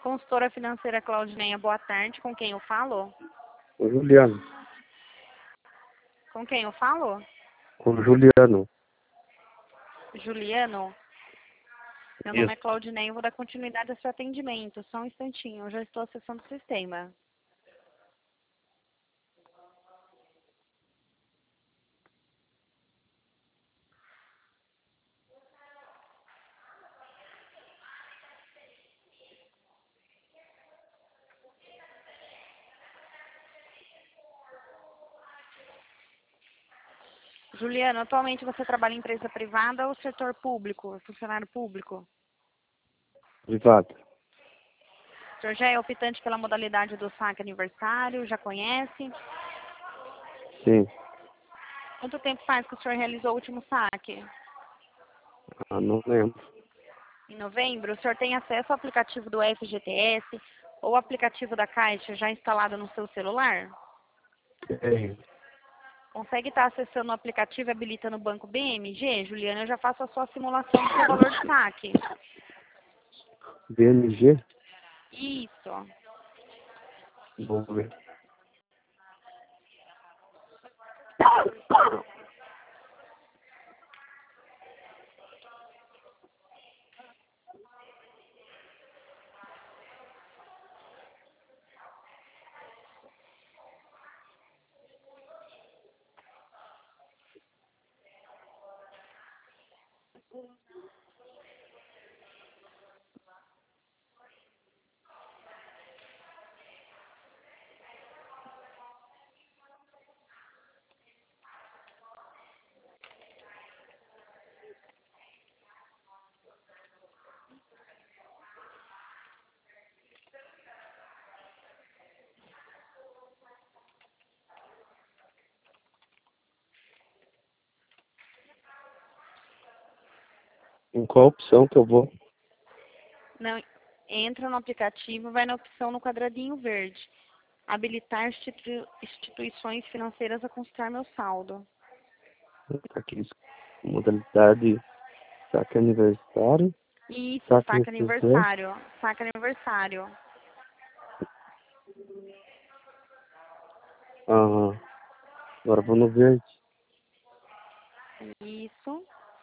Consultora financeira Claudineia, boa tarde. Com quem eu falo? O Juliano. Com quem eu falo? Com o Juliano. Juliano? Meu nome é Isso. Claudineia, eu vou dar continuidade ao seu atendimento. Só um instantinho, eu já estou acessando o sistema. Juliano, atualmente você trabalha em empresa privada ou setor público, funcionário público? Privado. O senhor já é optante pela modalidade do saque aniversário, já conhece? Sim. Quanto tempo faz que o senhor realizou o último saque? Ah, não lembro. Em novembro, o senhor tem acesso ao aplicativo do FGTS ou aplicativo da Caixa já instalado no seu celular? Tem. Consegue estar acessando o aplicativo e habilitando o banco BMG? Juliana, eu já faço a sua simulação do seu valor de saque. BMG? Isso. Vamos ver. Em qual opção que eu vou? Não, entra no aplicativo, vai na opção no quadradinho verde. Habilitar instituições financeiras a consultar meu saldo. Aqui, modalidade saque aniversário. Isso, Saque saque necessário. aniversário. Saque aniversário. Aham. Agora vou no verde. Isso.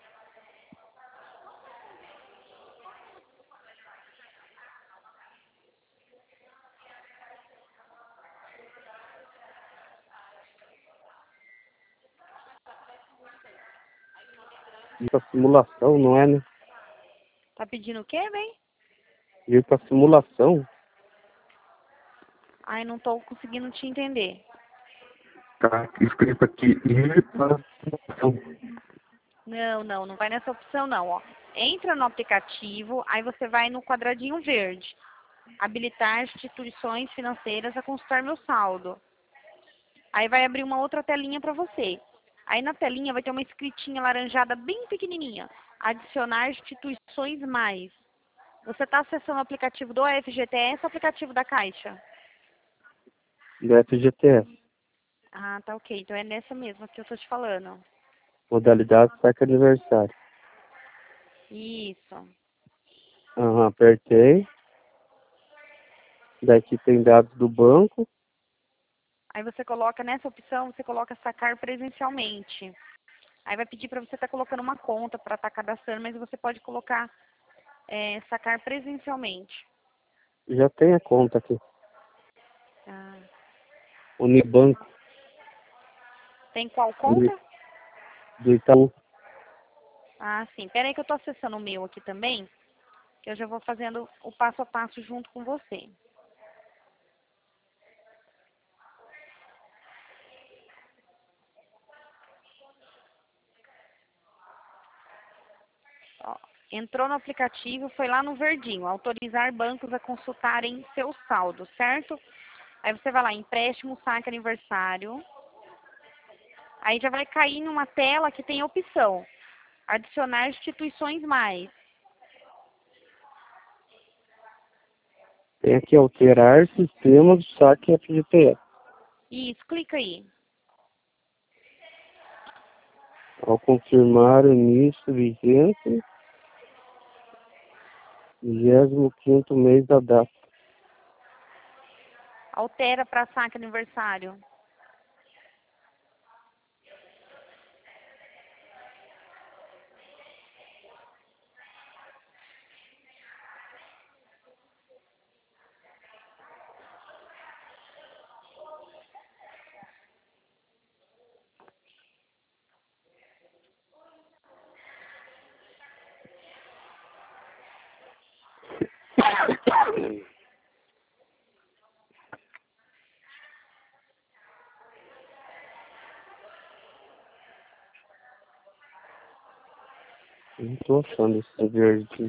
Ir pra simulação, não é, né? Tá pedindo o quê, bem? Ir pra simulação. Ai, não tô conseguindo te entender. Tá escrito aqui. Ir pra simulação. Não vai nessa opção não, ó. Entra no aplicativo, aí você vai no quadradinho verde. Habilitar instituições financeiras a consultar meu saldo. Aí vai abrir uma outra telinha para você. Aí na telinha vai ter uma escritinha laranjada bem pequenininha. Adicionar instituições mais. Você está acessando o aplicativo do FGTS ou o aplicativo da Caixa? Do FGTS. Ah, tá ok. Então é nessa mesma que eu tô te falando. Modalidade saque aniversário. Isso. Aham, apertei. Daqui tem dados do banco. Aí você coloca nessa opção, você coloca sacar presencialmente. Aí vai pedir para você estar colocando uma conta para estar cadastrando, mas você pode colocar sacar presencialmente. Já tem a conta aqui. Ah. Unibanco. Tem qual Do, conta? do Itaú. Ah, sim. Pera aí que eu tô acessando o meu aqui também, que eu já vou fazendo o passo a passo junto com você. Ó, entrou no aplicativo, foi lá no verdinho, autorizar bancos a consultarem seu saldo, certo? Aí você vai lá, empréstimo, saque aniversário. Aí já vai cair numa tela que tem a opção, adicionar instituições mais. Tem aqui alterar sistema do saque FGTS. Isso, clica aí. Ao confirmar o início vigente, 25º mês da data. Altera para saque aniversário. Não tô achando esse verde.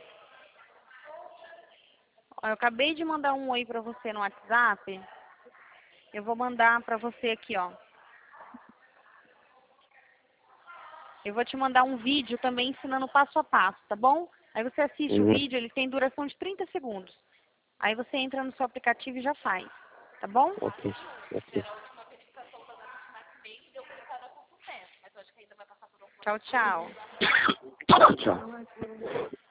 Ó, eu acabei de mandar um oi para você no WhatsApp. Eu vou mandar para você aqui, ó. Eu vou te mandar um vídeo também ensinando passo a passo, tá bom? Aí você assiste o vídeo, ele tem duração de 30 segundos. Aí você entra no seu aplicativo e já faz, tá bom? Ok, ok. Tchau, tchau. Tchau.